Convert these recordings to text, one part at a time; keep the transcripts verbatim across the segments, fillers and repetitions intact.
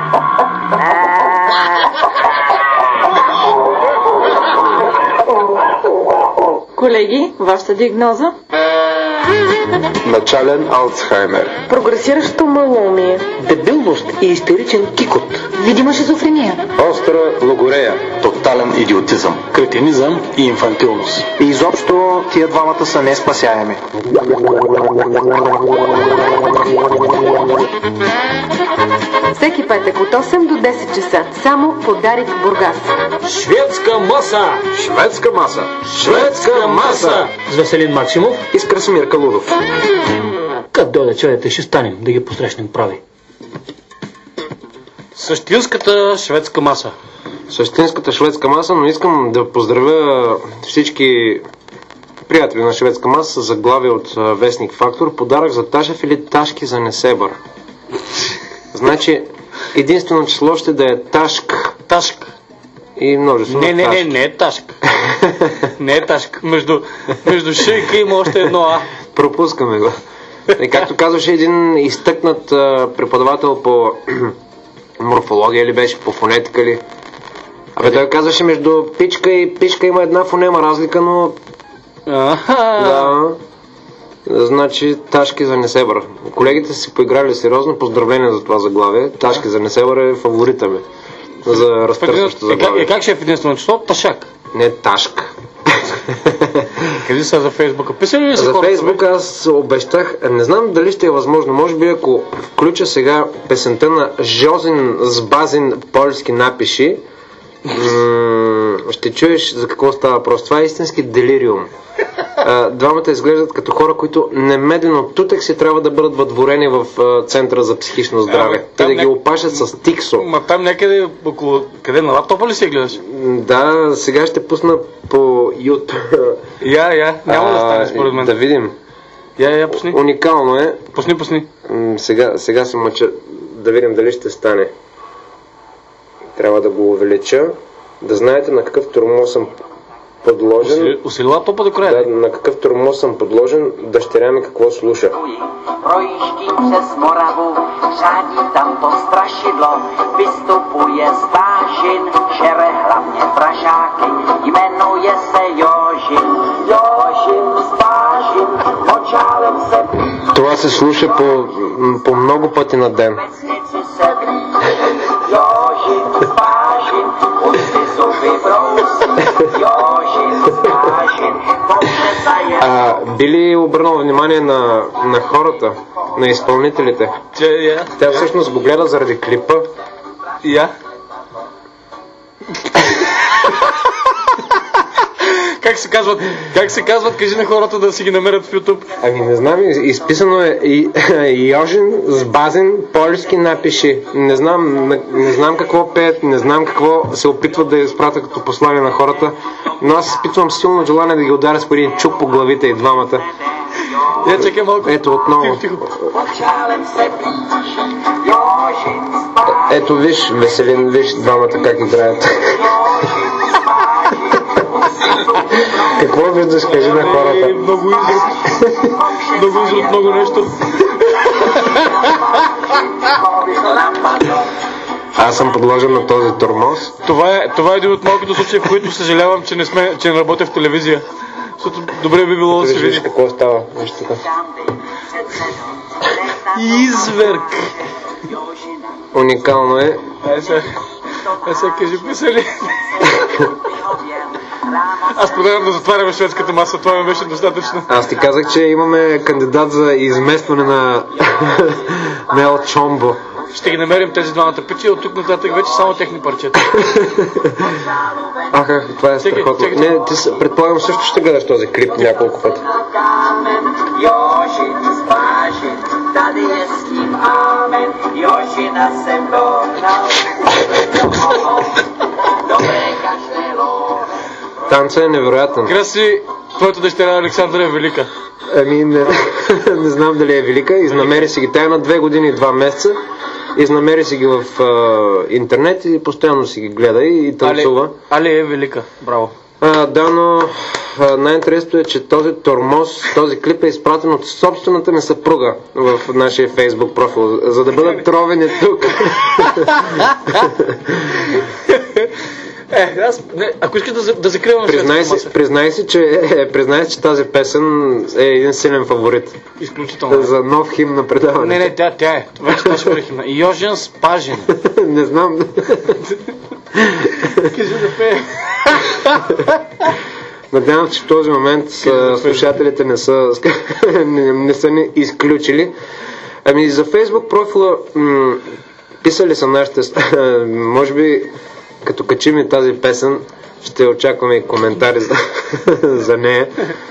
Колеги, вашата диагноза? Начален Алцхаймер. Прогресиращо малоумие. Дебилност и истеричен кикот. Видима шизофрения. Остра логорея. Тотален идиотизъм. Кретинизъм и инфантилност. И изобщо тия двамата са неспасяеми. Всеки петък от осем до десет часа. Само по Дарик Бургас. Шведска маса! Шведска маса. Шведска маса! С Веселин Максимов И с Красимир Калудов. Къде дойде човете, ще станем да ги посрещнем прави. Същинската шведска маса. Същинската шведска маса, но искам да поздравя всички приятели на шведска маса с заглавие от Вестник Фактор. Подарък за Ташев или Ташки за Несебър. Значи, единствено число ще да е Ташк. Ташк. И множество. Не, не, не, не е Ташк. Не е Ташк. Между, между Ш и К има още едно А. Пропускаме го. И както казваше един изтъкнат а, преподавател по морфология ли беше, по фонетика ли. Абе той казваше между пичка и пичка има една фонема разлика, но... Да. Значи Ташки за Несебър. Колегите са си поиграли сериозно. Поздравления за това заглавие. Ташки за Несебър е фаворита ми за разтърсващо заглавие. И как ще е в единствено число? Ташак. Не Ташк. Къде са за Фейсбука? Писали ли са За хората? Фейсбук аз обещах, не знам дали ще е възможно, може би ако включа сега песента на Жозин с Базин Польски напиши, м- ще чуеш за какво става въпрос. Това е истински делириум. А, двамата изглеждат като хора, които немедлено тутък си трябва да бъдат въдворени в а, Центъра за психично здраве. А, и да ня... ги опашат с тиксо. Ма там някъде около... Къде, на лаптопа ли си гледаш? Да, сега ще пусна по YouTube. Я, я, няма а, да стане според мен. Да видим. Я, я, пусни. Уникално е. Пусни, пусни. М- сега, сега се мъча да видим дали ще стане. Трябва да го увелича. Да знаете на какъв тормоз съм подложен. Усили лаптопа до края. Да, на какъв тормоз съм подложен. Дъщеря ми какво слуша. Projíždím přes Moravu, řádí tam to strašidlo, vystupuje z vážin, žere hlavně pražáky, jmenuje se Jožin, Jožin z vážin, očálem se blíží. Това се слуша по, по много пъти на ден. Vesnici se blíží, Jožin z vážin, už si zuby brousí, Jožin z vážin, poklesa А, би ли обърнал внимание на, на хората, на изпълнителите? Че, я. Тя всъщност го гледа заради клипа. Я. Как се казват? Как се казват? Кажи на хората да си ги намерят в YouTube. Ами не знам, изписано е и, Йожин с Базин Польски напиши. Не знам, не, не знам какво пеят, не знам какво се опитват да изпратят като послание на хората, но аз изпитвам силно желание да ги ударя с по един чук по главите и двамата. Я, чакай малко. Ето отново. Тихо, тихо. Ето виж, Веселин, виж двамата как играят. Какво виждаш, кажи на хората? Е, много изрод. Много изрод, много нещо. Аз съм подложен на този тормоз. Това е, това е един от малкото случаи, в които съжалявам, че не, сме, че не работя в телевизия. Защото добре би било да се Виж види. какво става. Виж така. Изверг. Уникално е. Ай сега, ай сега кажи писали. Аз предлагам да затваряме шведската маса, това ми беше достатъчно. Аз ти казах, че имаме кандидат за изместване на Нел Чомбо. Ще ги намерим тези двамата пичи и от тук нататък вече само техни парчета. Аха, това е страхотно. Не, ти с- предполагам също ще гледаш този клип няколко пъти. Jožin z vážin, tady je s ním amen, Jožina jsem dohnal, dobré každé love. Танца е невероятен. Краси, твоята дъщеря Александра е велика. Ами не, не знам дали е велика. Изнамери си ги. Тя е на две години и два месеца. Изнамери си ги в а, интернет и постоянно си ги гледа и, и танцува. Али, Али е велика. Браво. А, да, но а, най-интересното е, че този тормоз, този клип е изпратен от собствената ми съпруга в нашия фейсбук профил, за да бъдат тровени тук. Е, аз, не, ако искаш да, да закривам признай си, признай си, че, е, признай си, че тази песен е един силен фаворит. Изключително. За нов химн на предаването. Не, не, тя, тя е. Вече това ще бъде химна. Йожен Спажин. Не знам. Кажи да пее. Надявам, че в този момент слушателите не са, не, не са ни изключили. Ами за Фейсбук профила м- писали са нашите... Може би като качим и тази песен, ще очакваме и коментари за, за нея.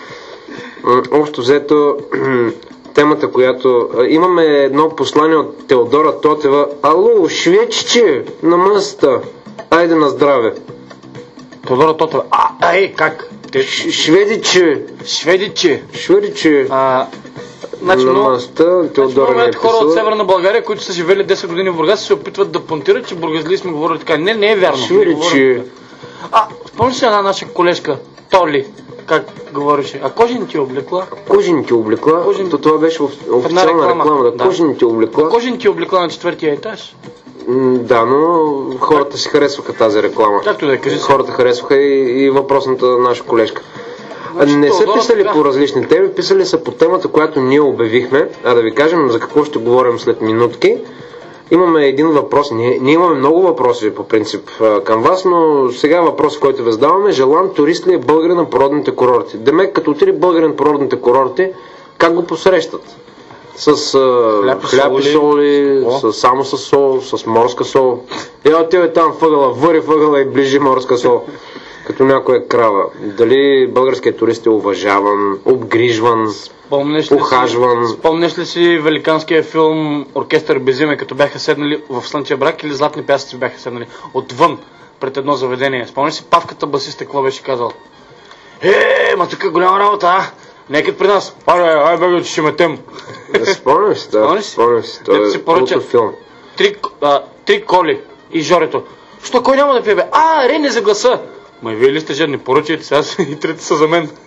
Общо взето, темата, която... Имаме едно послание от Теодора Тотева. Ало, шведче на мъста. Айде на здраве. Теодора Тотева. А, а е, как? Те... Шведиче. Шведиче. Шведиче. А, значи, на много, мъста, Теодора не е хора от Северна България, които са живели десет години в Бургас, се опитват да понтират, че бургазли сме говорили така. Не, не е вярно. Шведиче. А, спомниш ли една наша колежка, Толи, как говореше? А кожените облекла? Кожените облекла? Кожен... То това беше официална реклама. реклама да. Да. Кожените облекла. А кожените облекла на четвъртия етаж? М, да, но хората си харесваха тази реклама. Както да кажи. Хората харесваха и, и въпросната наша колежка. Значи, не са писали така по различни теми, писали са по темата, която ние обявихме, а да ви кажем за какво ще говорим след минутки. Имаме един въпрос, ние, ние имаме много въпроси по принцип към вас, но сега въпрос, който ви задаваме, желан турист ли е българин на породните курорти? Демек, като отиде българин на породните курорти, как го посрещат? С а, хляб и соли, с, само с сол, с морска сол. Е, отива там въгъла, въри въгъла и ближи морска сол. Като някоя крава. Дали българският турист е уважаван, обгрижван, спомнеш ухажван? Ли си, спомнеш ли си великанския филм Оркестър без име, като бяха седнали в Слънчев брак или Златни пясъци бяха седнали отвън пред едно заведение? Спомнеш си Павката басиста, какво беше казал? Е, ма тук е голяма работа, а? Нека при нас. Аре, ай бе, че ще метем. Спомням си, да. Спомням си. Това е култов филм. Три, а, три коли и Жорето. Що, кой няма да пие, бе? А, Рене за гласа. Ма и вие ли сте жадни? Поръчайте сега и трите са за мен.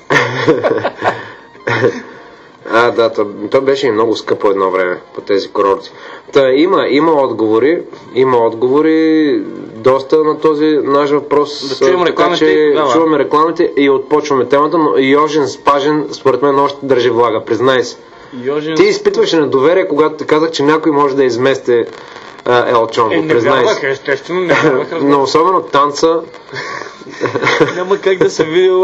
А, да, то, то беше и много скъпо едно време по тези курорти. Та, има, има отговори, има отговори доста на този наш въпрос. Да чуем рекламите. Че, да, чуваме рекламите и отпочваме темата, но Йожен Спажен според мен още държи влага, признай се. Йожен... Ти изпитваше недоверие, когато ти казах, че някой може да измести Елчон, е, признай се. Естествено, не вярвах. Но особено танца... Няма как да се види.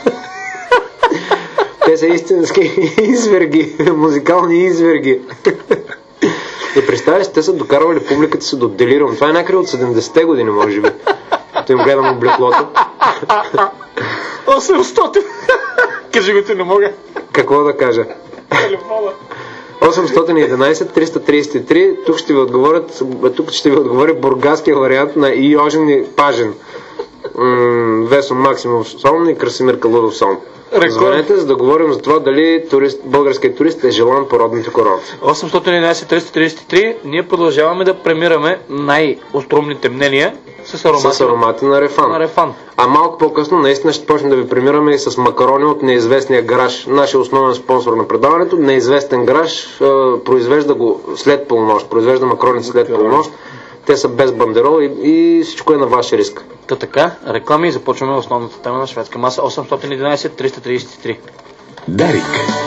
Те са истински изверги, музикални изверги. И представяш, те са докарвали публиката си до делирум. Това е някъде от седемдесетте години, може би. Като им гледам облеклото. осемстотин Кажи го, ти не мога. Какво да кажа? Телефона. осемстотин и единайсет триста трийсет и три. Тук ще ви отговорят, тук ще ви отговори бургаския вариант на Йожен и Пажен. М- Весо Максимов Сон и Красимир Калудов Сон. Звънете, за да говорим за това дали турист, българският турист е желан по родните курорти. осемстотин и единайсет триста трийсет и три. Ние продължаваме да премираме най-остромните мнения с аромати, с аромати на Рефан. на Рефан. А малко по-късно наистина ще почнем да ви премираме и с макарони от неизвестния гараж. Нашия основен спонсор на предаването, неизвестен гараж, е, произвежда го след полунощ. Произвежда макарони след полунощ. Те са без бандерол и, и всичко е на ваш риск. Та така, реклами и започваме основната тема на шведска маса. осемстотин и единайсет триста трийсет и три. Дарик.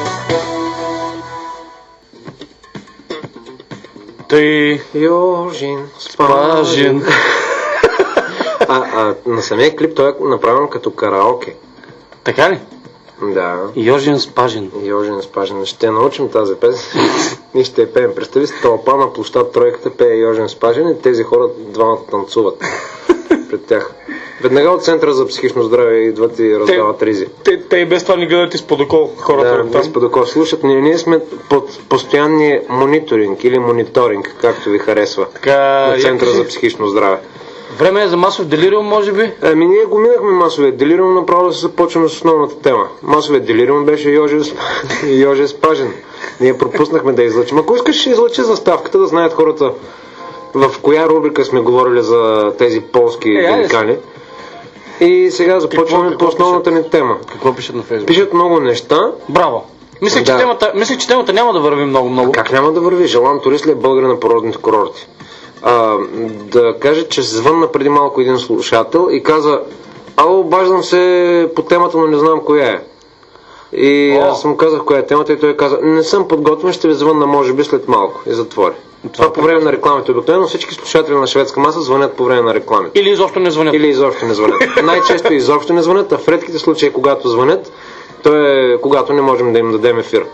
Тъй... Йожин Спажен. А, а на самия клип той е направен като караоке. Така ли? Да. Йожин Спажен. Йожин Спажен. Ще научим тази песен и ще я пеем. Представи си, тълпа на площад тройката пее Йожин Спажен и тези хора двамата танцуват пред тях. Веднага от Центъра за психично здраве идват и раздават ризи. Те, те и без това ни гледат изпод окол хората. Да, изпод окол. Слушат, ние, ние сме под постоянния мониторинг или мониторинг, както ви харесва. Така, на Центъра за психично здраве. Време е за масов делириум, може би? Ами ние го минахме масовия делириум, направо да се започваме с основната тема. Масовия делириум беше Йожен Спажен. Ние пропуснахме да излъчим. Ако искаш, ще излъчи заставката, да знаят хората в коя рубрика сме говорили за тези полски е, великани. И сега започваме Какво- по основната ни тема. Какво пишат на Фейсбук? Пишат много неща. Браво! Мислех, че Да. темата, мислех, че темата няма да върви много-много. Как няма да върви? Желан турист ли е българин на породните курорти? А, да кажа, че се звънна преди малко един слушател и каза: ало, обаждам се по темата, но не знам коя е. И О. аз му казах коя е темата и той каза: не съм подготвен, ще ви звънна може би след малко. И затвори. Това по време на рекламите. Обикновено всички слушатели на шведска маса звънят по време на рекламите. Или изобщо не звънят. Или изобщо не звънят. Най-често изобщо не звънят, а в редките случаи, когато звънят, то е когато не можем да им дадем ефир.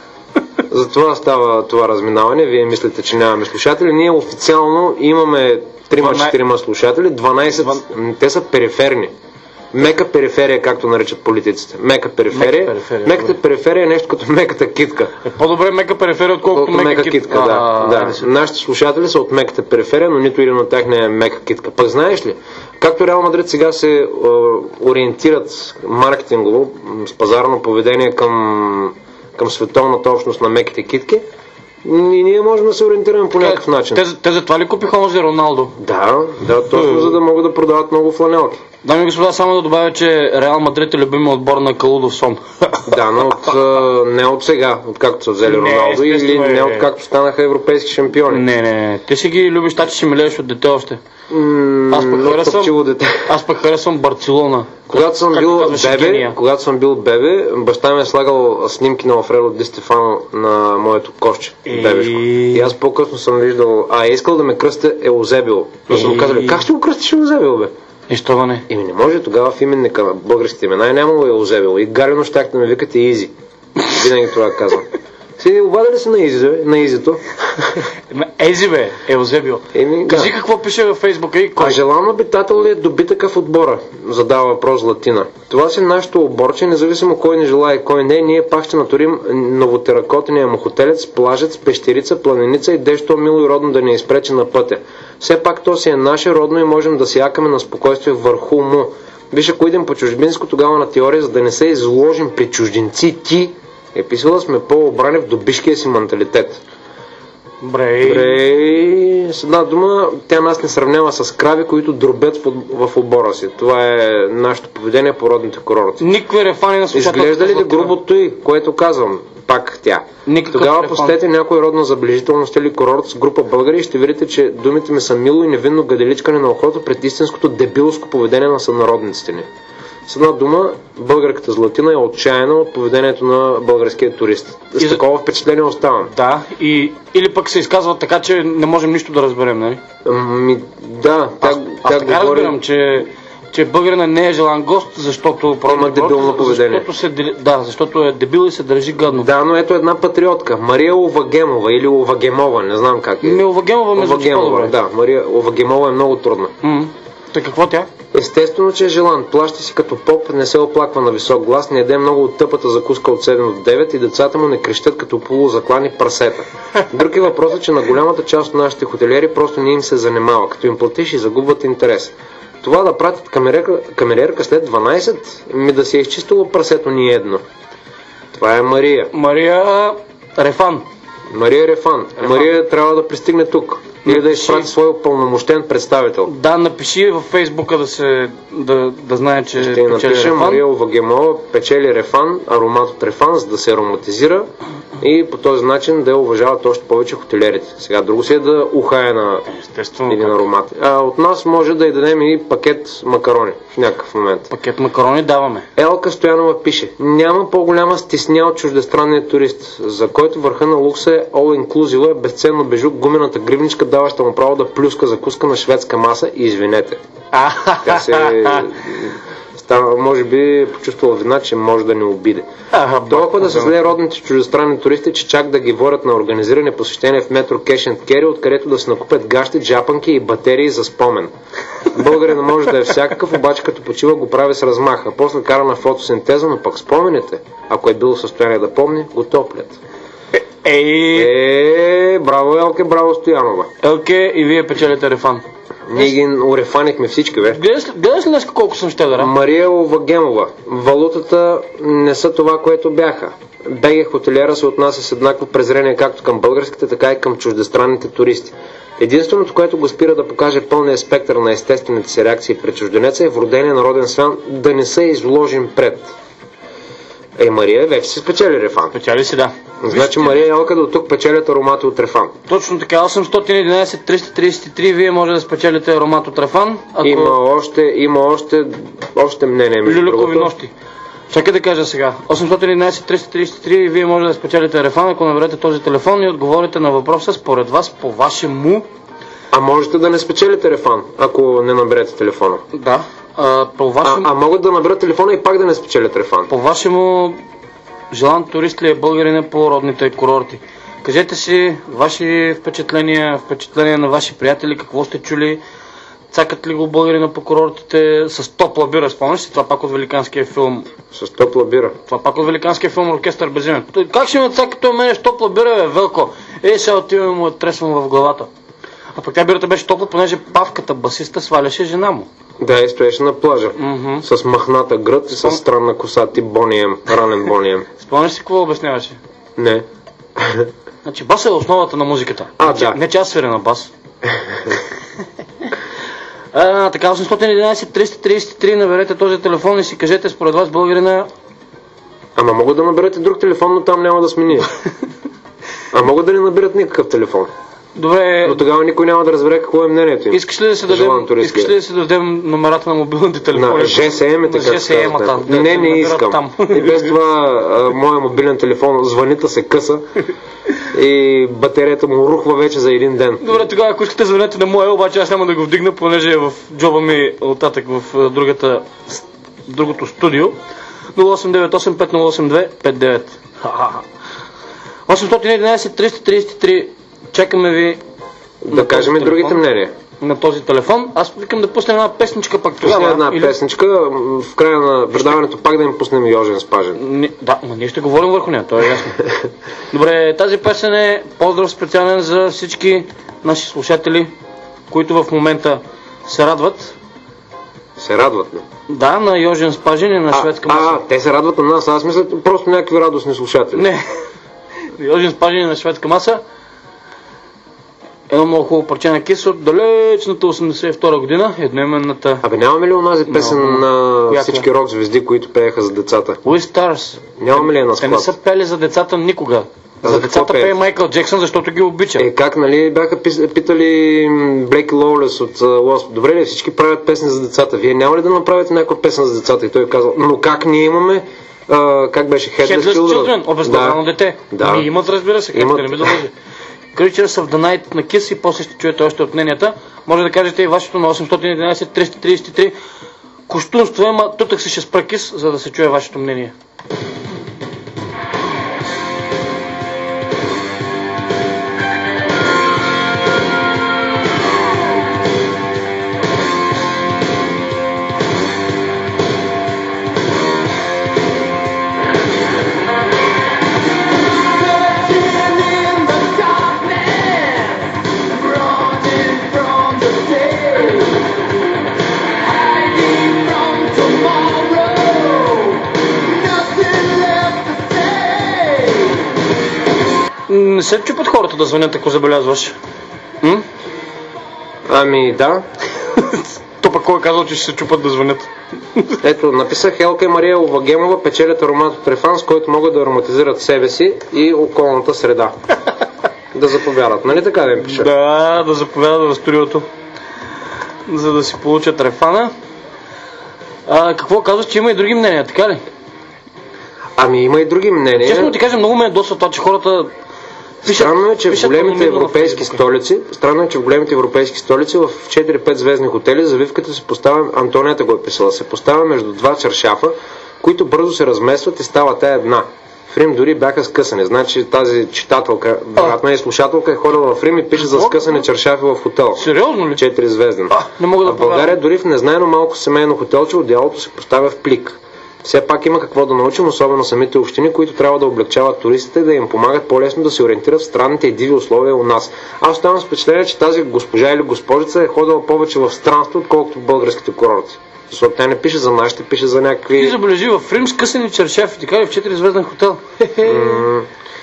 Затова става това разминаване. Вие мислите, че нямаме слушатели. Ние официално имаме трима-четирима слушатели, дванайсет, те са периферни. Мека периферия, както наричат политиците. Мека периферия. Мека периферия, Меката добре. периферия е нещо като меката китка. Е по-добре мека периферия, отколкото Колко мека, мека китка, да. А, да. айде се. Нашите слушатели са от меката периферия, но нито един от тях не е мека китка. Пък знаеш ли, както Реал Мадрид сега се е, ориентират маркетингово, м, с пазарно поведение към, към световната общност на меките китки, и ние можем да се ориентираме по някакъв начин. Те, те за това ли купиха онзи Роналдо? Да, да, точно за да могат да продават много фланелки. Дами и господа, само да добавя, че Реал Мадрид е любимия отбор на Калудов Сон. Да, но от, а, не от сега, откакто са взели Не, Роналдо, или естествено е. не откакто станаха европейски шампиони. Не, не, не. Ти си ги любиш, тачи си милееш от дете още. М, Аз пък от харесвам- тъпчиво дете. Аз пък харесвам Барселона. Когато съм Както бил казваше бебе, гения. когато съм бил бебе, баща ми е слагал снимки на Алфредо Ди Стефано на моето кошче. Е. Бебешко. И аз по-късно съм виждал, а е искал да ме кръсте Еузебил. Но съм му Е. казали: как ще го кръстиш Еузебил, бе? И що да не? Еми не може, тогава в именника на българските имена е нямало Еузебил. И гарено щях да ме викате Изи. Винаги това казвам. Си обадили се на Изи, бе, на Изито. На Ези бе, Елзебио. Еми, да. Кажи какво пише във Фейсбука и кой? А желан обитател ли е добитъка в отбора? Задава въпрос Златина. Това си нашето оборче, независимо кой не желая и кой не, ние пак ще натурим новотеракотения мухотелец, плажец, пещерица, планеница и дещо мило и родно да ни изпречи на пътя. Все пак то си е наше родно и можем да си якаме на спокойствие върху му. Виж, ако идем по чужбинско, тогава на теория, за да не се изложим при чужденци, ти е писала сме по-обрани в добишкия си менталитет. Брей. Добре, с една дума, тя нас не сравнява с крави, които дробят в, в обора си. Това е нашето поведение по родните курорти. Никой рефани на слушателите. Изглежда ли ли грубото и, което казвам? Пак тя. Никакъв Тогава рефан. посетете някой родна забележителност или курорт с група българи и ще видите, че думите ми са мило и невинно гаделичкане на ухото пред истинското дебилско поведение на сънародниците ни. С една дума, българката Златина е отчаяна от поведението на българския турист. С И за- такова впечатление оставам. Да, и, или пък се изказват така, че не можем нищо да разберем, нали? Ами, да, тя, Аз, аз тя така говори... разбирам, че, че българина не е желан гост, защото... Има дебилно поведение. Защото се, дели- да, защото е дебил и се държи гадно. Да, но ето една патриотка. Мария Овагемова или Овагемова, не знам как е. Ми Овагемова ме звучи Овагемова, по-добре. да. Мария Овагемова е много трудна. М. Та какво тя? Естествено, че е желан. Плаща си като поп, не се оплаква на висок глас, не яде много от тъпата закуска от седем до девет и децата му не крещят като полузаклани прасета. Друг е въпросът, че на голямата част от нашите хотелиери просто не им се занимава. Като им платиш и загубват интерес. Това да пратят камерерка, камерерка след дванайсет, ми да се е изчистило прасето ни едно. Това е Мария. Мария Рефан. Мария Рефан. Мария трябва да пристигне тук. Или да Напиши- изпрати свой упълномощен представител. Да, напиши във Фейсбука да се да, да знае, че Ще печели напишем Рефан. Мария Овагемова печели Рефан, аромат от Рефан, за да се ароматизира и по този начин да я уважават още повече хотелерите. Сега друго си е да ухае на Естествено. един как- аромат. А от нас може да й дадем и пакет макарони в някакъв момент. Пакет макарони даваме. Елка Стоянова пише: няма по-голяма стесня от чуждестранния турист, за който върха на лукса е all inclusive, е безценно бежук, гумената гривничка, даваща му право да плюска закуска на шведска маса и извинете. Тя се става, може би е почувствала вина, че може да ни обиде. Толкова да се зле родните чуждестранни туристи, че чак да ги водят на организирани посещения в метро Cash and Carry, откъдето да се накупят гащи, джапанки и батерии за спомен. Българин може да е всякакъв, обаче като почива го прави с размаха. После кара на фотосинтеза, но пък спомените, ако е бил в състояние да помни, го топлят. Ей, Е, браво Елке, браво Стоянова. Елке, и вие печелите Рефан. Ние ги урефанихме всички, бе. Гледаш, гледаш ли днес колко съм щедър? Мария Овагемова. Валутата не са това, което бяха. БГ хотелиера се отнася с еднакво презрение както към българските, така и към чуждестранните туристи. Единственото, което го спира да покаже пълния спектър на естествените си реакции пред чужденеца е вродения народен свян да не са изложен пред. Ей, Мария вече си спечели Рефан. Печели си, да. Значи Мария и Елка до тук печелят аромати от Рефан. Точно така, осемстотин и единадесет триста тридесет и три, вие може да спечелите аромат от Рефан. Ако... Има още, има още, още мнение. Люлюкови нощи. Чакай да кажа сега. осемстотин и единадесет триста тридесет и три, вие може да спечелите Рефан, ако наберете този телефон и отговорите на въпроса според вас по вашему. А можете да не спечелите Рефан, ако не наберете телефона. Да. А, по вашему... а, а могат да наберат телефона и пак да не спечелят Рефан. По вашему желан турист ли е българина по родните курорти? Кажете си ваши впечатления, впечатления на ваши приятели, какво сте чули, цакат ли го българина по курортите с топла бира, спомняш си? Това пак от великанския филм. С топла бира? Това пак от великанския филм Оркестър без име. Как ще ме цака той мене с топла бира, бе, Велко? Ей, сега отиваме му е тресвам в главата. А пък тя бирата беше топла, понеже Павката, басиста, сваляше жена му. Да, и стоеше на плажа. Mm-hmm. С махната гръд и с странна коса, тип Бонием, ранен Бонием. Спомняш си какво обясняваше? Не. Значи бас е основата на музиката. А, не, да. Не че аз свиря на бас. а, така, осемстотин и единадесет триста тридесет и три, наберете този телефон и си кажете според вас българина... Ама могат да наберете друг телефон, но там няма да сме ние. А могат да не наберат никакъв телефон. Добре. Но тогава никой няма да разбере какво е мнението им. Искаш ли да се дадем, искаш ли да се дадем номерата на мобилните телефони? На Ж С М-ете, как се казвате. Да, не, не искам. Там. И без това а, моя мобилен телефон звънита се къса и батерията му рухва вече за един ден. Добре, тогава ако искате звънете на моя, обаче аз няма да го вдигна, понеже е в джоба ми оттатък в другата, другото студио. нула осем девет осем пет нула осем две пет девет. осемстотин и единадесет триста тридесет и три. Чакаме ви. Да кажем и другите мнения. На този телефон. Аз викам да пуснем една песничка пак тогава. Пусне една или... песничка. В края на предаването пак да им пуснем Йожен Спажен. Не, да, но ние ще говорим върху нея, това е ясно. Добре, тази песен е поздрав специален за всички наши слушатели, които в момента се радват. Се радват, не? Да, на Йожен Спажен и на шведска маса. А, те се радват на нас. Аз мисля просто някакви радостни слушатели. Не. Йожен Спажен и на шведска маса. Едно много хубаво парче на Кис от далечната осемдесет и втора година, едноименната... Абе, нямаме ли онази песен no, на която? Всички рок звезди, които пееха за децата? We Stars. Нямаме ли една склад? Те не са пели за децата никога. А за за децата пее? пее Майкъл Джексън, защото ги обича. Е, как, нали, бяха питали Блеки Лоулес от Лос. Добре ли, всички правят песни за децата? Вие няма ли да направите някаква песен за децата? И той казал, но как ние имаме... Uh, как беше? Headless, Headless Children, обезглавено да. дете. Да. Ми имат, разбира се, как да не ми да лъжи. Creatures of the Night на Kiss и после ще чуете още от мненията. Може да кажете и вашето на осемстотин и единадесет триста тридесет и три. Кощунство е, ма тутък се ще спра Kiss, за да се чуе вашето мнение. Не се чупат хората да звънят, ако забелязваш. М? Ами, да. То пък кой е казал, че ще се чупат да звънят? Ето, написах Елка и Мария Овагемова печелят аромат от Рефан, с който могат да ароматизират себе си и околната среда. Да заповядат, нали така да им пиша? Да, да заповядат в студиото, за да си получат Рефана. А, какво казваш, че има и други мнения, така ли? Ами има и други мнения. Честно ти кажа, много ме е доста това, че хората пишат. Странно е, че в големите европейски столици, странно е, че в големите европейски столици в четири-пет звездни хотели завивката се поставя, Антонията го е писала, се поставя между два чаршафа, които бързо се разместват и става тая една. В Рим дори бяха скъсани. Значи тази читателка, вероятно и слушателка е ходила в Рим и пише за скъсани чаршафи в хотел. Сериозно ли? Четири звезден. А, не мога да в България дори в незнайно малко семейно хотелче одеялото се поставя в плик. Все пак има какво да научим, особено самите общини, които трябва да облегчават туристите, да им помагат по-лесно да се ориентират в странните и диви условия у нас. Аз оставам с впечатление, че тази госпожа или госпожица е ходила повече в странство, отколкото в българските курорти. Защото тя не пише за нашите, пише за някакви... Ти забележи в Рим скъсани чаршафи, така ли в четири звезден хотел? М-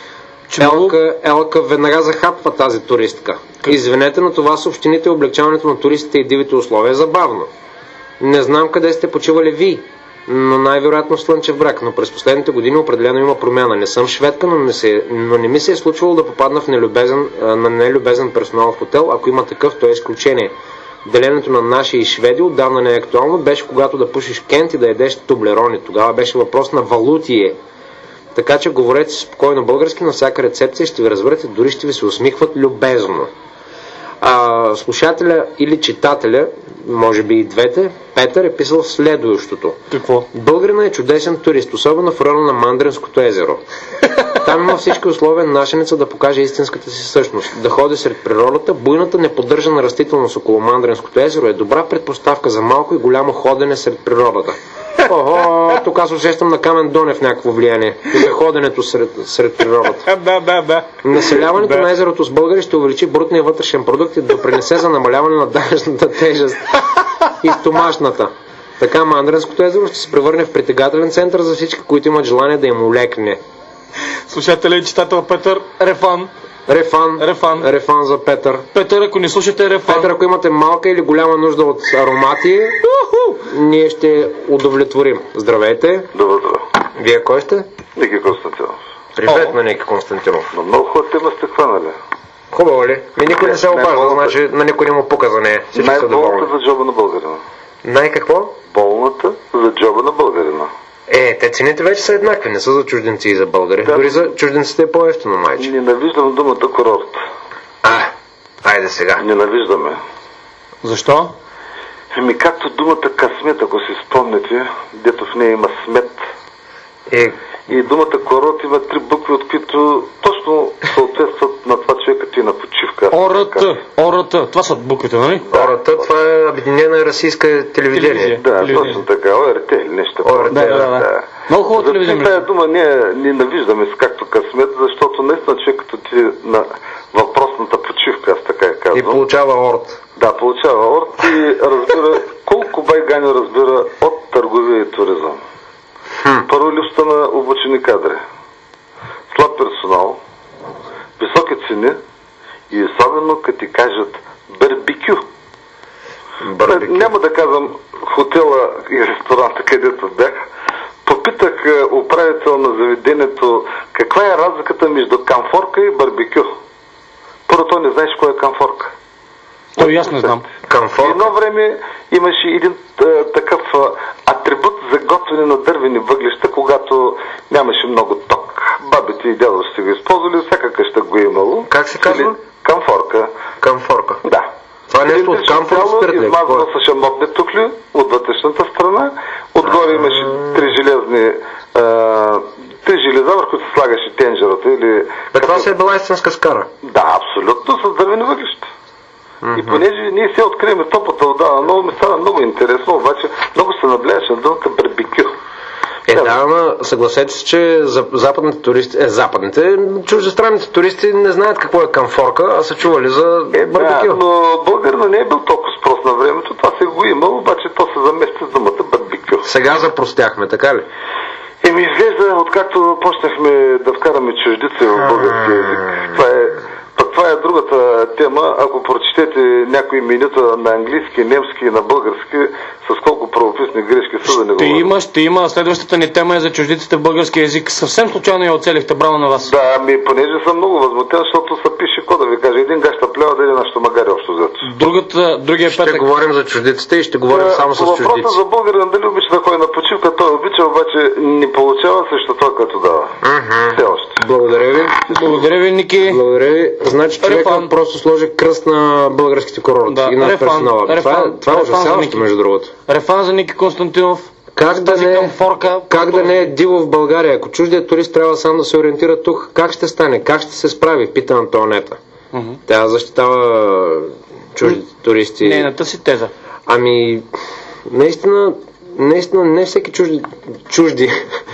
Че много- Елка, Елка веднага захапва тази туристка. Извинете, но това с общините и облегчаването на туристите и дивите условия е забавно. Не знам къде сте почивали вие, но най-вероятно в Слънчев бряг, но през последните години определено има промяна. Не съм шведка, но не, се, но не ми се е случвало да попадна в нелюбезен, а, на нелюбезен персонал в хотел. Ако има такъв, то е изключение. Деленето на наши и шведи отдавна не е актуално. Беше когато да пушиш кент и да едеш тублерони. Тогава беше въпрос на валутие. Така че говорете спокойно български на всяка рецепция, ще ви разберете, дори ще ви се усмихват любезно. А, слушателя или читателя, може би и двете, Петър е писал следващото. Какво? Българина е чудесен турист, особено в района на Мандренското езеро. Там има всички условия на нашеница да покаже истинската си същност. Да ходи сред природата, буйната неподдържана растителност около Мандренското езеро е добра предпоставка за малко и голямо ходене сред природата. Охо, тук аз усещам на Камен Донев някакво влияние за ходенето сред, сред природата. Да, да, да. Населяването Да. на езерото с българи ще увеличи брутния вътрешен продукт и да допринесе за намаляване на данъчната тежест и стомашната. Така Мандренското езеро ще се превърне в притегателен център за всички, които имат желание да им олекне. Слушателя и читател Петър, рефан. Рефан, Рефан. рефан за Петър. Петър, ако не слушате рефан... Петър, ако имате малка или голяма нужда от аромати, ние ще удовлетворим. Здравейте. Добър утро. Вие кой сте? Ники Константинов. Привет О. на Ники Константинов. Но много хубава тема сте хванали. Хубаво ли? Ми никой не се Не, обажда, най-болната- значи на никой не му пука за нея. Всички са доволни. Най-болната за джоба на българина. Най-какво? Болната за джоба на българина. Е, те цените вече са еднакви, не са за чужденци и за българи. Да. Дори за чужденците е по-ефтино, майче. Ненавиждам думата курорт. А, айде сега. Ненавиждаме. Защо? Еми както думата късмет, ако си спомняте, дето в нея има смет. Е, И думата курорт има три букви, от които точно съответстват на това човекът и на почивка. ОРТ. ОРТ. Това са буквите, нали? хората, това е обединена расийска телевизия. Телевизия. Да, Телевизия. точно така. ОРТ или нещо. О Р Т, Да, да, да. Много хубава За телевизия. тази между- дума ние ненавиждаме с както късмет, защото наистина човек като ти на въпросната почивка, аз така я И казвам. получава орд. Да, получава орд и разбира колко байгани разбира от търговия и туризъм. Първо липсата на обучени кадри, слаб персонал, високи цени и особено като ти кажат барбекю. Барбекю. Няма да казвам хотела и ресторанта, където бях. Попитах е, управител на заведението каква е разликата между камфорка и барбекю. Първо той не знаеш кой е камфорка. Той и аз не знам. Камфорка. Едно време имаше един е, такъв е, атрибут за готвене на дървени въглища, когато нямаше много ток. Бабите и дядо ще го използвали, всяка къща го е имало. Как се казва? Или камфорка. Камфорка. Да. Това е нещо от Електрично камфор тяло, спирт, ли? измазано с шамотни тухли от вътрешната страна. Отгоре имаше три железни а, три железа, върху които се слагаше тенджерата или... Бе, това си е била истинска скара. Да, абсолютно, с дървени въглища. И понеже ние се открием топлата вода, много ми стана много интересно, обаче много се наблягаше на думата барбекю. Е, да, ама съгласете се, че за западните туристи, е, западните, чуждестранните туристи не знаят какво е камфорка, а са чували за Е, да, барбекю. но българина не е бил толкова спрос на времето, това се го има, обаче то се замести с думата барбекю. Сега запростяхме, така ли? Еми изглежда, откакто почнахме да вкараме чуждици в български език. Това е, пък това е другата тема. Ако прочетете някои менюта на английски, немски и на български, с колко правописни грешки са да не Ще говорим. има, ще има. Следващата ни тема е за чуждиците в български език. Съвсем случайно я оцелихте. Браво на вас. Да, ами понеже съм много възмутен, защото се пише, какво да ви кажа, един гаща плева, да един нашето магари общо взето. Другата, другия Ще петък. говорим за чуждиците и ще говорим Е, само с по въпроса чуждици. за българина, дали обича да ходи на почивка, той обича, обаче не получава срещу това, което дава. Все още. Благодаря ви. Благодаря ви, Ники. Благодаря ви. Значи човека Рефан. просто сложи кръст на българските курорти Да, и на рефан, персонала. Това, рефан, е- това е рефан за ужасяващо, Ники. между другото. Рефан за Ники Константинов. Как да, Тази не, камфорка. как да не е диво в България? Ако чуждият турист трябва сам да се ориентира тук, как ще стане? Как ще се справи? Пита Антоанета. Мгм. Тя защитава чуждите туристи. Нейната си теза. Ами, наистина, наистина не всеки чужди, чужди,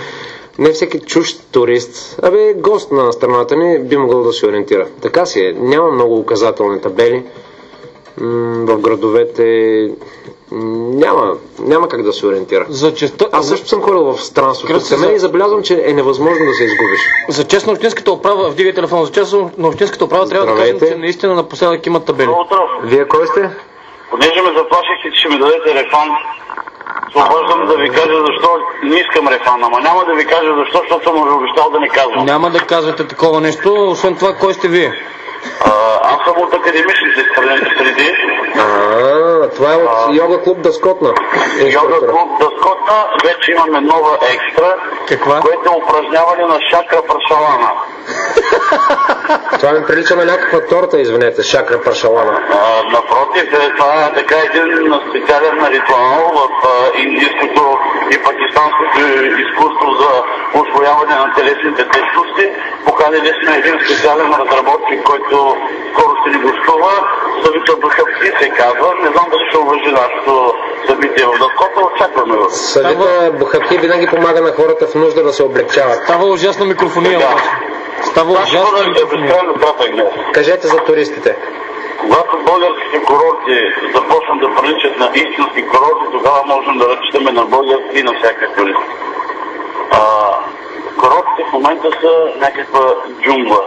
не всеки чужд турист, абе гост на страната ни би могъл да се ориентира. Така си е. Няма много указателни табели. М, в градовете Няма, няма как да се ориентира. За честа... Аз също съм ходил в странството от семей и забелязвам, че е невъзможно да се изгубиш. За чест на общинската управа, вдигай телефон, за чест на общинската управа трябва да кажем, че наистина напоследък имат табели. Вие кой сте? Понеже ме заплашихте, че ще ми дадете рефан, се обаждам да ви кажа защо не искам рефан, ама няма да ви кажа защо, защото съм обещал да не казвам. Няма да казвате такова нещо, освен това, кой сте вие? А, аз съм от академичните среди. А, това е от йога клуб Дъскотна. Йога клуб Дъскотна, вече имаме нова екстра, Каква? което е упражняване на шакра паршалана. Това ми прилича на някаква торта, извинете, шакра паршалана. А, напротив, е, това е така един специален ритуал в а, индийското и пакистанското изкуство за усвояване на телесните течности. Поканили сме един специален разработчик, който скоро ще ни гостува. Съвита Бухапки се казва. Не знам дали ще уважи нашето събитие в Дъскота. Очакваме го. Съвита Бухапки винаги помага на хората в нужда да се облегчават. Става ужасна микрофония. Да. Става ужасна микрофония. Кажете за туристите. Когато българските курорти започнат да приличат на истински курорти, тогава можем да разчитаме на български и на всяка турист. А, курортите в момента са някаква джунгла.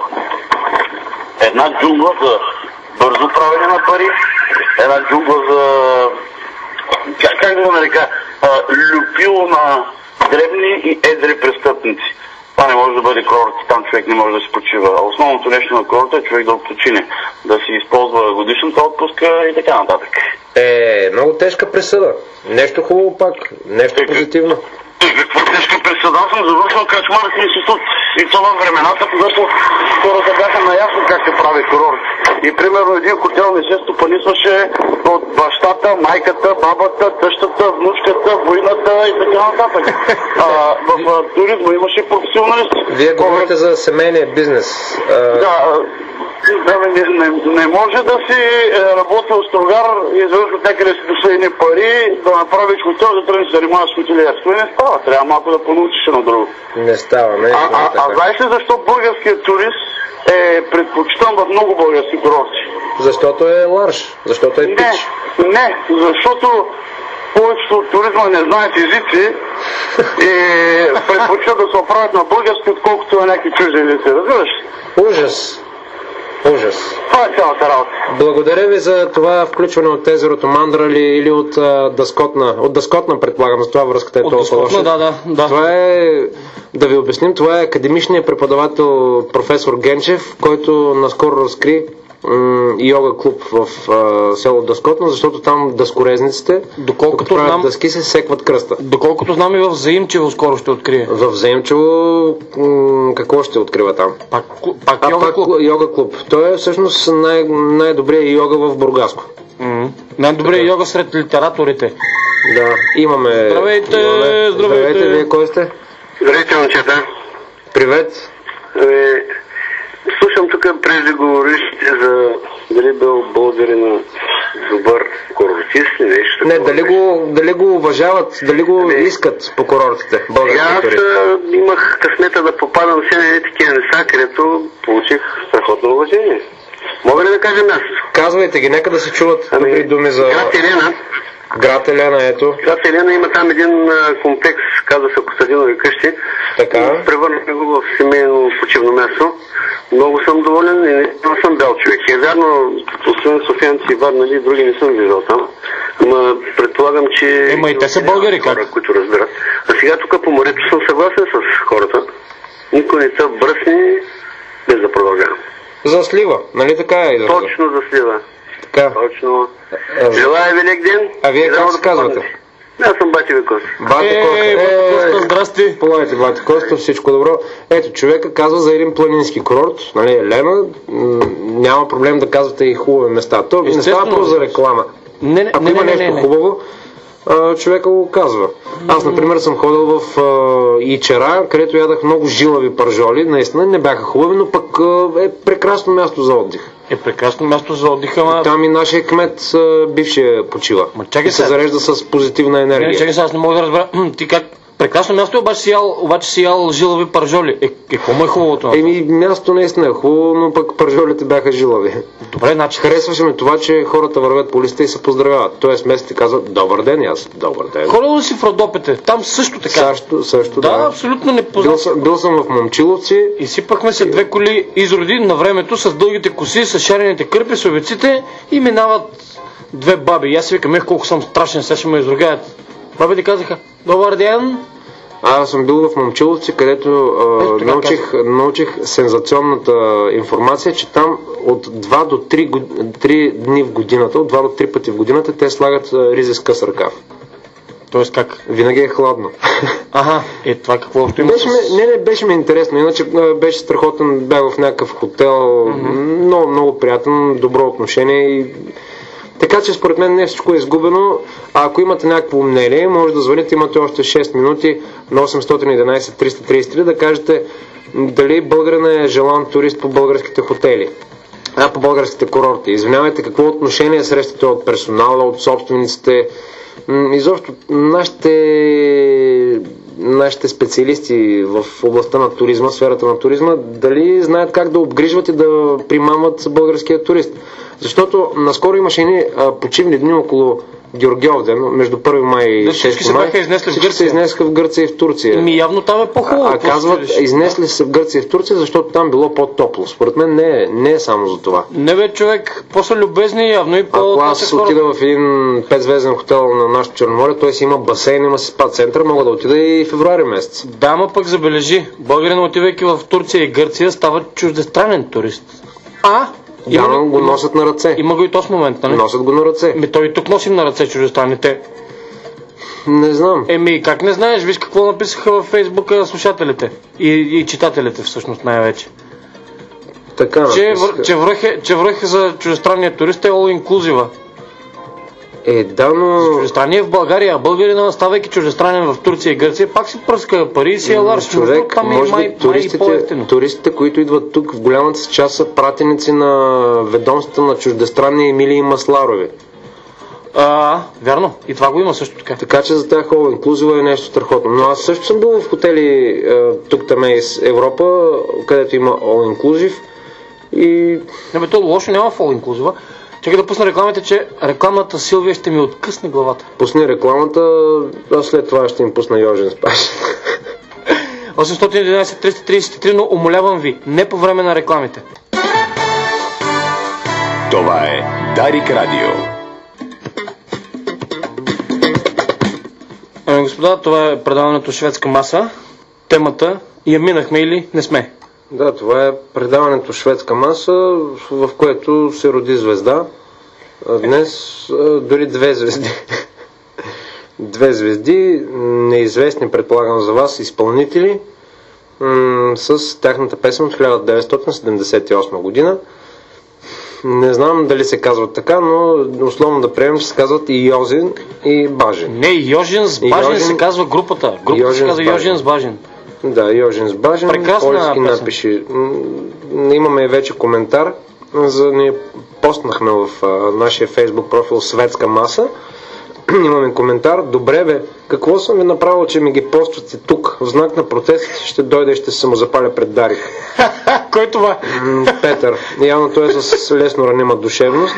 Една джунгла за бързо правене на пари, една джунгла за, как, как да го нарека, люпило на дребни и едри престъпници. Това не може да бъде курорт, там човек не може да се почива. Основното нещо на курорта е човек да почине, да си използва годишната отпуска и така нататък. Е, много тежка присъда. Нещо хубаво пак, нещо позитивно. Какво тежка присъда? Аз съм завършил кръчмарски институт. И това във времената, когато хората бяха наясно как се прави курорт. И примерно един хотел не се стопанисваше от бащата, майката, бабата, тъщата, внучката, войната и така нататък. А, в а, туризма имаше професионалисти. Вие говорите за семейния бизнес. А... Да, да не, не, не може да си е, работил строгар и изведнъж от някъде си дошли едни пари, да направиш хотел, да тръгнеш да се занимаваш с хотелиерство. И не става. Трябва малко да понаучиш на друго. Не става, не. А, а, а знаеш ли защо българският турист е предпочитан в много български курорти? Защото е ларш, защото е пич. Не, не, защото повечето от туризма не знаят езици и предпочитат да се оправят на български, отколкото на някакви чужди езици. Разбираш? Ужас. Ужас. Това е цялата работа. Благодаря ви за това включване от езерото Мандра или, или от а, Дъскотна. От Дъскотна, предполагам, за това връзката е толкова лоша. Да, да, да. Това е, да ви обясним, това е академичният преподавател професор Генчев, който наскоро разкри м- йога клуб в а, село Дъскотна, защото там дъскорезниците, доколкото правят знам, дъски, се секват кръста. Доколкото знам и в Заимчево скоро ще открие. В Заимчево м- какво ще открива там? Пак, пак а, йога пак клуб. йога клуб. Той е всъщност най- най-добрият йога в Бургаско. Mm-hmm. Най-добрият йога сред литераторите. Да, имаме... Здравейте, имаме... здравейте! Здравейте, вие кой сте? Здравейте, момчета. Привет. Е, слушам тук преждеговорившите за дали бил българина добър курортист или нещо. Не, дали го, дали го уважават, дали го не. искат по курортите, българските туристи. Аз имах късмета да попадам все на такива места, където получих страхотно уважение. Мога ли да кажа място? Казвайте ги, нека да се чуват ами, добри думи за... Град Елена. Град Елена, ето. Град Елена има там един а, комплекс, казва се Костадинови къщи. Така. Превърнахме го в семейно почивно място. Много съм доволен и не съм бял човек. Е вярно, освен софиянци и Варна, нали, други не съм виждал там. Ама предполагам, че... Ема и те са българи, как? Хора, които разбират. А сега тук по морето съм съгласен с хората. Никой не са бръсни, без да продължавам. За слива, нали така е? Израза? Точно за слива. Така. Точно. А, желая велик ден. А вие как се казвате? Аз съм Бати Викос. Бати Коста. Е, Бати Коста, здрасти. Полагайте, Бати Коста, всичко добро. Ето, човека казва за един планински курорт, нали, Елена, м- няма проблем да казвате и хубави места. То не става просто за реклама. Не, не, Ако не, има не, нещо не, не. хубаво, а, човека го казва. Аз, например, съм ходил в а, Ичера, където ядах много жилави пържоли, наистина не бяха хубави, но пък а, е прекрасно място за отдих. Е прекрасно място за отдиха, ама... Там и нашия кмет, бившия, почива. Ма чакай и се сега. зарежда с позитивна енергия. Не, чакай сега, аз не мога да разбера. Ти как Прекрасно място, обаче си ял, обаче си ял жилави пържоли. Е, какво му е хубавото на това? Еми, място наистина е хубаво, но пък пържолите бяха жилави. Добре, значи... Харесваше ме това, че хората вървят по листа и се поздравяват. Тоест местите казват добър ден и аз добър ден. Ходил ли си в Родопите? Там също така. Също, също да. Да, абсолютно не Бил, съм- бил съм в Момчиловци. Изсипахме се две коли изроди на времето с дългите коси, с шарените кърпи, с овеците и минават две баби. И аз си викам, ех, колко съм страшен, сега ще ме изругаят. Бабите казаха, добър ден. Аз съм бил в Момчиловци, където а, Ето така научих, научих сензационната информация, че там от два до три дни в годината, от два до три пъти в годината, те слагат а, ризи с къс ръкав. Тоест как? Винаги е хладно. Ага, е това какво общо има Беше с... ме, не, не, беше ми интересно, иначе а, беше страхотен, бях в някакъв хотел, mm-hmm. много, много приятен, добро отношение и... Така че според мен не всичко е изгубено, а ако имате някакво мнение, може да звъните, имате още шест минути на осем едно едно триста тридесет и три да кажете дали българин е желан турист по българските хотели, а по българските курорти. Извинявайте, какво отношение срещате от персонала, от собствениците, изобщо нашите, нашите специалисти в областта на туризма, сферата на туризма, дали знаят как да обгрижват и да примамват българския турист. Защото наскоро имаше едни почивни дни около Георгиовден, между първи май и Да, шести всички май. се бяха изнесли в Всички се Гърция. изнесаха в Гърция и в Турция. Ми явно там е по-хубаво. А какво казват, ще видиш? изнесли се в Гърция и в Турция, защото там било по-топло. Според мен не е, не е само за това. Не бе, човек, по-са любезни явно и по... Ако аз отида в един петзвезден хотел на нашото Черноморие, той си има басейн, има си спа център, мога да отида и февруари месец. Да, ма пък забележи, българин отивайки в Турция и Гърция става чуждестранен турист. А? Има, Явно го носят на ръце. има го и този момент, нали? Носят го на ръце. Ми той и тук носим на ръце чуждестранните. Не знам. Еми, как не знаеш, виж какво написаха във Фейсбука слушателите и, и читателите всъщност най-вече. Така, Че, написаха. вър, че, връхе, че връхе за чуждестранния турист е all inclusive. Е, да, но... Чуждестранния в България, а българина, ставайки чуждестранен в Турция и Гърция, пак си пръска пари и си е ларш. Човек, там е може май, би туристите, май и туристите, които идват тук, в голямата си част са пратеници на ведомствата на чуждестранни Емилии Масларови. А, вярно. И това го има също така. Така че за тях all inclusive е нещо страхотно. Но аз също съм бил в хотели е, тук там из Европа, където има all inclusive и... Не бе, то лошо няма в all inclusive. Чакай да пусна рекламите, че рекламната Силвия ще ми откъсне главата. Пусни рекламата, а след това ще им пусна Йожен Спаш. осем едно едно триста тридесет и три, но умолявам ви, не по време на рекламите. Това е Дарик Радио. Ами господа, това е предаването Шведска маса. Темата я минахме или не сме? Да, това е предаването Шведска маса, в което се роди звезда. А днес а, дори две звезди. Две звезди, неизвестни, предполагам за вас, изпълнители, м- с тяхната песен от хиляда деветстотин седемдесет и осма година. Не знам дали се казват така, но условно да приемем, че се казват и Йозин, и Бажин. Не, Йожин с Бажин Йожин- се казва групата. Групата Йожин се казва с Бажин. Йожин с Бажин. Да, Йожин с Бажин. Прекрасна Полски песен. напиши. М, Имаме вече коментар. За ние постнахме в а, нашия фейсбук профил Светска маса. Имаме коментар. Добре бе, какво съм ви направил, че ми ги поствате тук? В знак на протест ще дойде и ще се самозапаля пред Дарик. Кой това? М, Петър. Явно той е с лесно ранима душевност.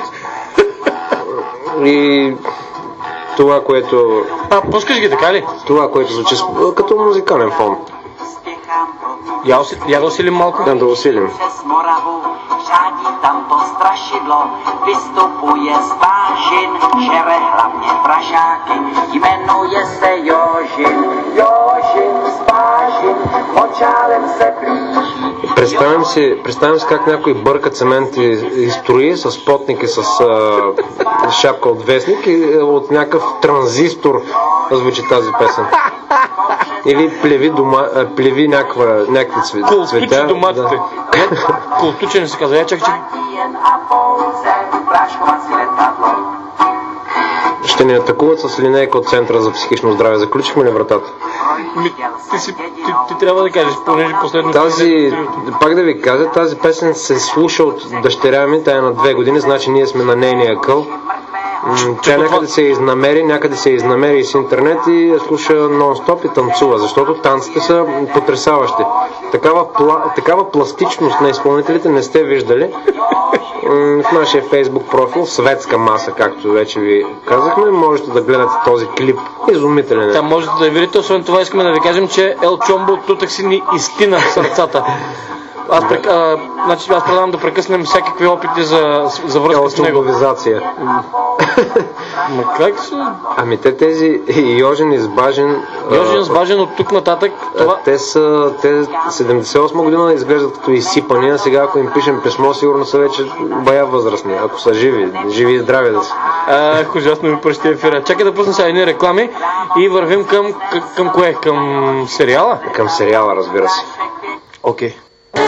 И това, което А, пускаш ги така ли? това, което звучи с- като музикален фон. Ял си, ядал си ли малко? Да, да усилим. Přes Moravu řádí tam to strašidlo, vystupuje z Bážin, žere hlavně Pražáky, jmenuje se Jožin, Jožin z Bážin, močálem se blíží. Представям си, представям си как някой бърка цемент и, и строи с потник и с а, шапка от вестник и от някакъв транзистор звучи тази песен. Или плеви, дома, а, плеви някаква, някакви цве- Колтучи цветя. доматите. Колтучи не се казва. Я чакай, чакай. Jen a pouze práškovací letadlo. Ще ни атакуват с линейка от Центъра за психично здраве. Заключихме ли вратата? Ми, ти, си, ти, ти трябва да кажеш, понеже последно... Тази, пак да ви кажа, тази песен се слуша от дъщеря ми, тя е на две години, значи ние сме на нейния къл. М, Тя някъде се изнамери, някъде се изнамери и с интернет и я слуша нон-стоп и танцува, защото танците са потресаващи. Такава, пла, такава пластичност на изпълнителите не сте виждали. М, В нашия фейсбук профил, Светска маса, както вече ви казахме, можете да гледате този клип. Изумителен е. Там можете да видите, освен това искаме да ви кажем, че Ел Чомбо тутък си ни изтина сърцата. Аз, прек... а, значи, аз предлагам да прекъснем всякакви опити за, за връзка с него. Елчомбовизация. Ма как се... Ами те тези Йожен избажен... Йожен избажен от тук нататък, това... Те са... Те седемдесет и осма година изглеждат като изсипани, а сега ако им пишем писмо, сигурно са вече бая възрастни, ако са живи, живи и здрави да са. Ах, ужасно ми пръщи ефира. Чакай да пусна сега едни реклами и вървим към, към, към кое? Към сериала? Към сериала, разбира се. Окей. Okay.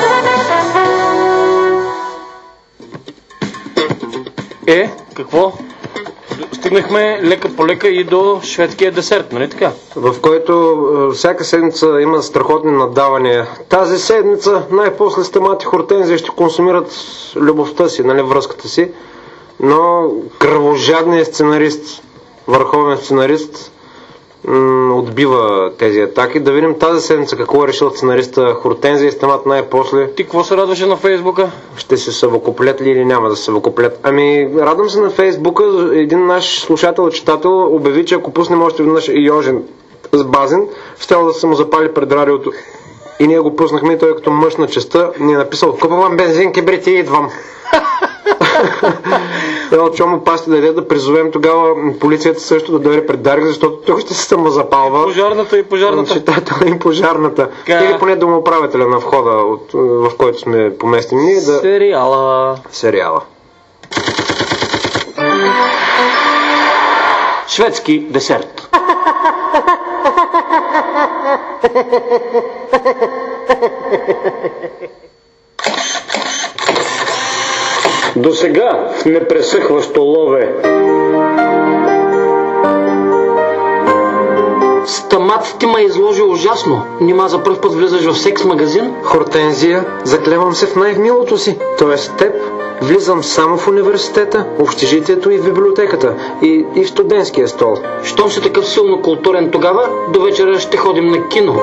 Е, какво? Стигнахме лека по лека и до шведския десерт, нали така? В който е, всяка седмица има страхотни наддавания. Тази седмица най-после Стамат и Хортензия ще консумират любовта си, нали, връзката си, но кръвожадният сценарист, върховен сценарист, м- отбива тези атаки. Да видим тази седмица какво е решил сценариста Хортензия и Стамат най-после. Ти какво се радваше на Фейсбука? Ще се съвокуплят ли или няма да се съвокуплят? Ами, радвам се на Фейсбука. Един наш слушател, читател обяви, че ако пуснем още веднъж и Йожен с Базен, ще да се му запали пред радиото. И ние го пуснахме и той като мъж на честа ни е написал: купувам бензин, кибрити и идвам. Ел Чомо пасти да иде да призовем тогава полицията също да дойде пред Дарик, защото той ще се самозапалва. Пожарната и пожарната. Читателя и пожарната. Ка... Или поне домоуправителя на входа, от, в който сме поместени ние. Да... Сериала. Сериала. Шведски десерт. До сега в непресъхващо лове. Стамат, ти ме изложи ужасно. Нима за пръв път влизаш в секс магазин? Хортензия, заклевам се в най-милото си. Тоест теб. Влизам само в университета, общежитието и в библиотеката. И, и в студентския стол. Щом си такъв силно културен тогава, до вечера ще ходим на кино.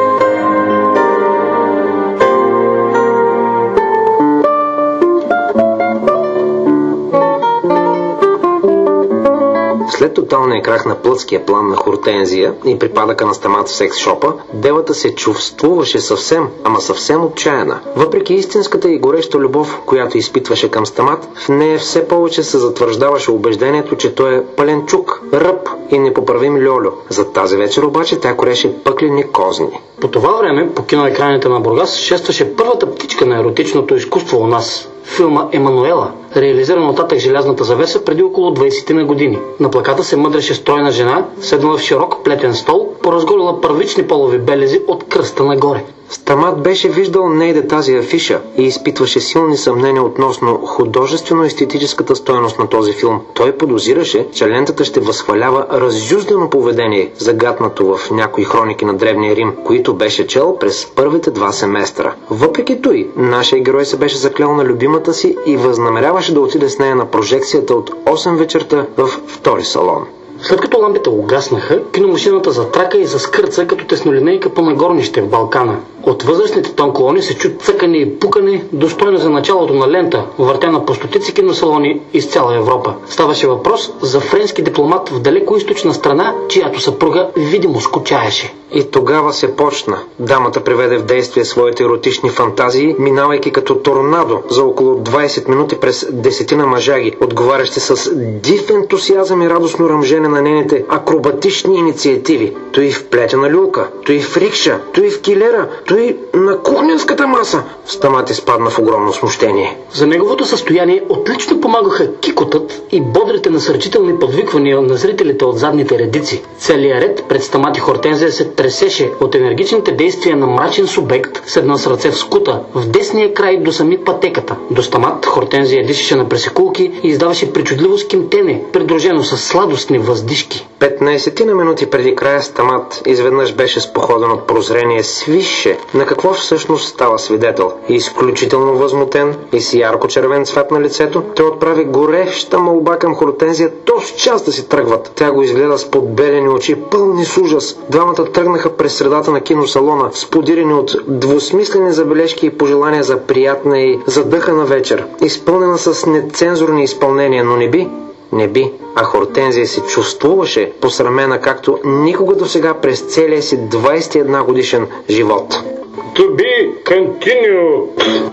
След тоталния крах на плътския план на Хортензия и припадъка на Стамат в секс-шопа, девата се чувствуваше съвсем, ама съвсем отчаяна. Въпреки истинската и гореща любов, която изпитваше към Стамат, в нея все повече се затвърждаваше убеждението, че той е пълен чук, ръб и непоправим льолю. За тази вечер обаче тя кореше пъклени козни. По това време, по киноекраните на Бургас, шестваше първата птичка на еротичното изкуство у нас. Филма Емануела, реализиран от татък Желязната завеса преди около двайсет на години. На плаката се мъдреше стройна жена, седнала в широк плетен стол, поразголила първични полови белези от кръста нагоре. Стамат беше виждал нейде тази афиша и изпитваше силни съмнения относно художествено-естетическата стойност на този филм. Той подозираше, че лентата ще възхвалява разюздено поведение, загатнато в някои хроники на Древния Рим, които беше чел през първите два семестра. Въпреки той, нашия герой се беше заклял на любимата си и възнамеряваше да отиде с нея на прожекцията от осем вечерта в втори салон. След като лампите угаснаха, киномашината затрака и заскърца като теснолинейка по нагорнище в Балкана. От възрастните тонколони се чу цъкане и пукане, достойно за началото на лента, въртяна по стотици киносалони из цяла Европа. Ставаше въпрос за френски дипломат в далекоизточна страна, чиято съпруга видимо скучаеше. И тогава се почна. Дамата приведе в действие своите еротични фантазии, минавайки като торнадо за около двайсет минути през десетина мъжаги, отговарящи с див ентусиазъм и радостно ръмжене на нейните акробатични инициативи. Той в плетена люлка, той в рикша, той в килера, той на кухненската маса. Стамат изпадна в огромно смущение. За неговото състояние отлично помагаха кикотът и бодрите насърчителни подвиквания на зрителите от задните редици. Целият ред пред Стамат и Хортензия се тресеше от енергичните действия на мрачен субект, седнал с ръце в скута, в десния край до сами пътеката. До Стамат Хортензия дишеше на пресекулки и издаваше причудливо скимтене, придружено с сладостни въздействия въздишки. петнайсет на минути преди края Стамат изведнъж беше споходен от прозрение свише на какво всъщност става свидетел. Изключително възмутен и с ярко червен цвят на лицето, той отправи гореща молба към Хортензия точно час да си тръгват. Тя го изгледа с подбелени очи, пълни с ужас. Двамата тръгнаха през средата на киносалона, сподирени от двусмислени забележки и пожелания за приятна и задъхана вечер, изпълнена с нецензурни изпълнения, но не би, не би, а Хортензия се чувствуваше посрамена както никога досега през целия си двайсет и една годишен живот. To be continued.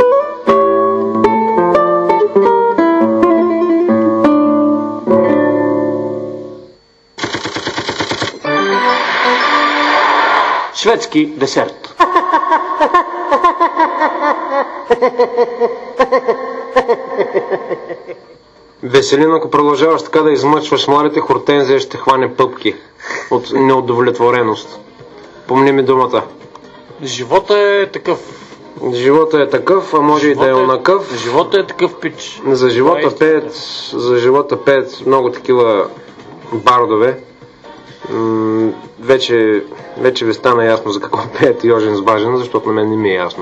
Шведски десерт. Веселин, ако продължаваш така да измъчваш младите, Хортензия ще хване пъпки от неудовлетвореност. Помни ми думата. Живота е такъв. Живота е такъв, а може живота и да е онакъв. Живота е такъв пич. За живота пеят, за живота пеят много такива бардове. М- вече, вече ви стана ясно за какво пеят Йожин с Важен, защото на мен не ми е ясно.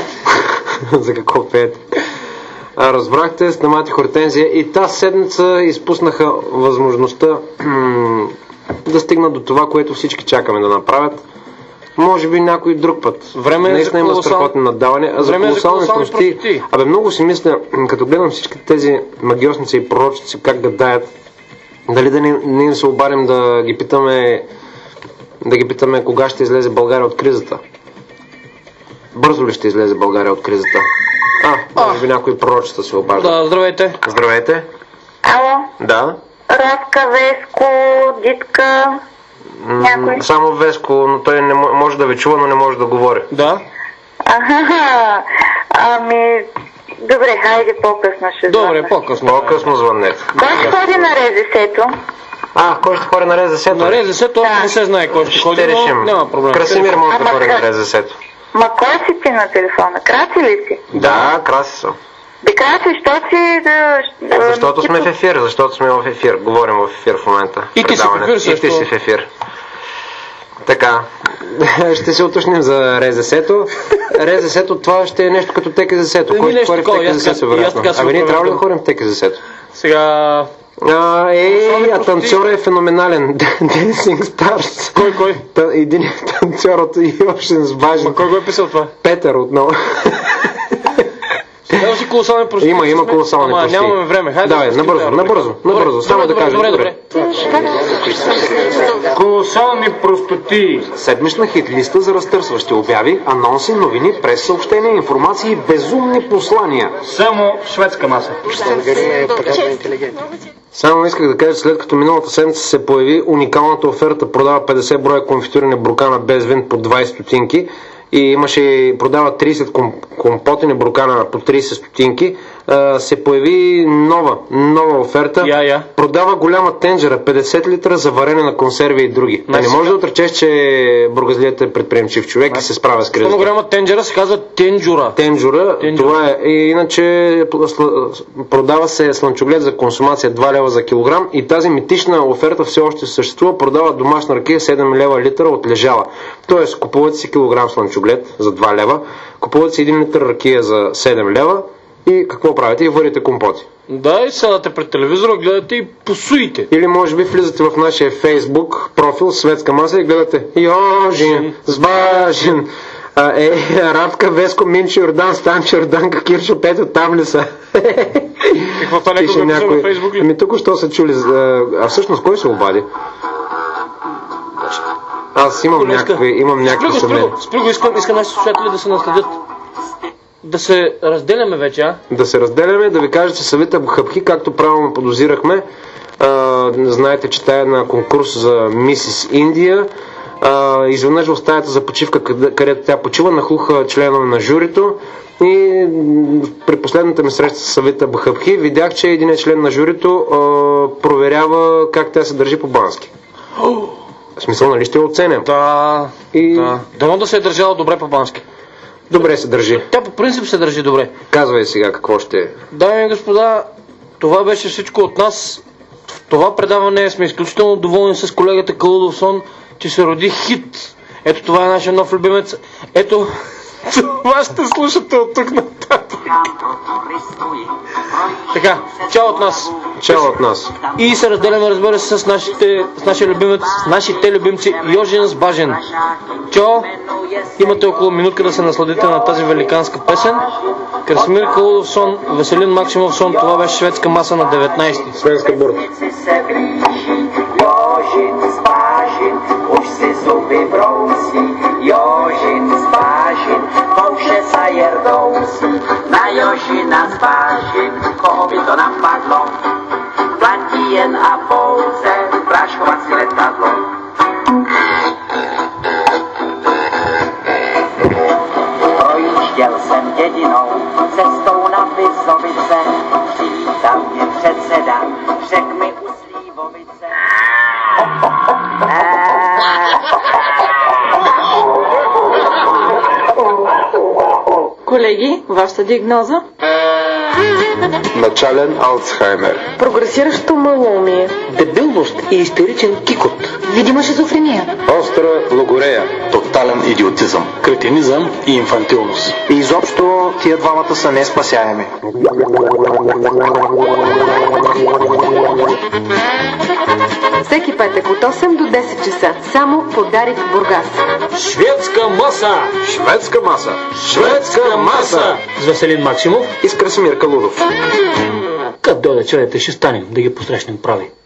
За какво пеят. А, разбрахте, Стамат и Хортензия и тази седмица изпуснаха възможността м- да стигнат до това, което всички чакаме да направят. Може би някой друг път. Време наистина има колосал... страхотни наддаване, а за колосални прости. Абе, много си мисля, като гледам всички тези магиосници и пророчици как гадаят, дали да не, не им се обадим да ги питаме да ги питаме кога ще излезе България от кризата. Бързо ли ще излезе България от кризата? А, може би някой пророчица се обажда. Да, здравейте. Здравейте. Ало? Да. Радка, Веско, Дитка, някой? Само Веско, но той не може да ви чува, но не може да говори. Да. Аха, ами... Добре, хайде по-късно ще звънна. Добре, по-късно. По-късно звъннете. Кой ще ходи на РЗС-то? А, кой ще ходи на РЗС-то? На РЗС-то да. Не се знае кой ще ходи, ще решим. Няма проблем. Красимир може да ходи на РЗС-то. Ма кой си ти на телефона? Краси ли си? Да, краси съм. Бе, краси, що си да... Защото сме в ефир, защото сме в ефир. Говорим в ефир в момента. И ти си в ефир също. И ти си в ефир. Така, ще се уточним за РЗС-то. РЗС-то това ще е нещо като ТКЗС-то. Кой ще хори в ТКЗС-то, вероятно? Ами ние трябва ли да ходим в ТКЗС-то? Сега... А, ей, а танцора е феноменален. Dancing Stars. Кой, кой? Един танцор от Йошин с Важен. Кой го е писал това? Петър отново. Има си колосални прости. Има, има колосални прости. Ама нямаме време. Хайде. Давай, набързо, набързо, набързо. Само да кажем. Добре, добре. Колосални простоти. Седмична хитлиста за разтърсващи обяви, анонси, новини, прес-съобщения, информации и безумни послания. Само шведска маса. Само исках да кажа, след като миналата седмица се появи уникалната оферта, продава петдесет броя конфитюрени буркана без вин по двайсет стотинки и имаше, продава трийсет компотени буркана по трийсет стотинки, а, се появи нова, нова оферта. Я, я. Продава голяма тенджера, петдесет литра за варене на консерви и други. А не може да отречеш, че бургазлият е предприемчив човек и се справя с кризата. Голяма тенджера се казва тенджура. Тенджура, това е. И иначе продава се слънчоглед за консумация два лева за килограм и тази митична оферта все още съществува. Продава домашна ракия седем лева литър от лежала. Тоест, купувате си килограм слънчоглед за два лева, купувате си един литър ракия за седем лева и какво правите? И варите компоти. Да, и седате пред телевизора, гледате и посуите. Или може би влизате в нашия Фейсбук профил Светска маса и гледате Йожин с Важен. Е, Радка, Веско, Минчо, Йордан, Станчо, Йорданка, Кирчо, Пето, там ли са? Какво това някой написа на Фейсбук ли? Ами тук що са чули, а всъщност кой се обади? Аз имам някакви, имам някакви съмнения. Спри го, искам, искам нашите слушатели да се наследят. Да се разделяме вече, а? Да се разделяме, да ви кажа, че съвета хъпки, както правилно подозирахме. А, знаете, че тая е на конкурс за Мисис Индия. А, изведнъж в стаята за почивка, където тя почива, нахлуха членове на журито и при последната ми среща с съвета Бахъпки видях, че един член на журито а, проверява как тя се държи по-бански. В смисъл, нали ще я оценям? Да, и... да. Дано да се е държала добре по-бански. Добре се държи. Тя по принцип се държи добре. Казвай сега какво ще е. Дами и господа, това беше всичко от нас в това предаване сме изключително доволни с колегата Калудовсон, че се роди хит. Ето това е нашия нов любимец. Ето това ще слушате от тук нататък. Така, чао от нас. Чао от нас. И се разделяме, разбира се, с нашите, с нашия любимец, с нашите любимци Йожин с Бажен. Чао. Имате около минутка да се насладите на тази великанска песен. Красимир Калудовсон, Веселин Максимовсон, това беше Шведска маса на деветнайсети. Свенска бурда. Jožin z Bážin, už si zuby brousí. Jožin z Bážin, kouše sa jerdousí. Na Jožina z Bážin, koho by to napadlo? Platí jen a pouze práškovací letadlo. Projížděl jsem dědinou, cestou na Vizovice. Přivítal mě předseda, řek mi u Slívovice. Колеги, вашата диагноза? Начален Алцхаймер. Прогресиращо малоумие. Дебилност и истеричен кикот. Видима шизофрения. Остра логорея. Тотален идиотизъм. Кретинизъм и инфантилност. И изобщо тия двамата са неспасяеми. Всеки петък от осем до десет часа. Само по Дарик Бургас. Шведска маса! Шведска маса! Шведска маса! С Веселин Максимов И с Красимир Калудов. Като дойде човете, ще станем да ги посрещнем прави.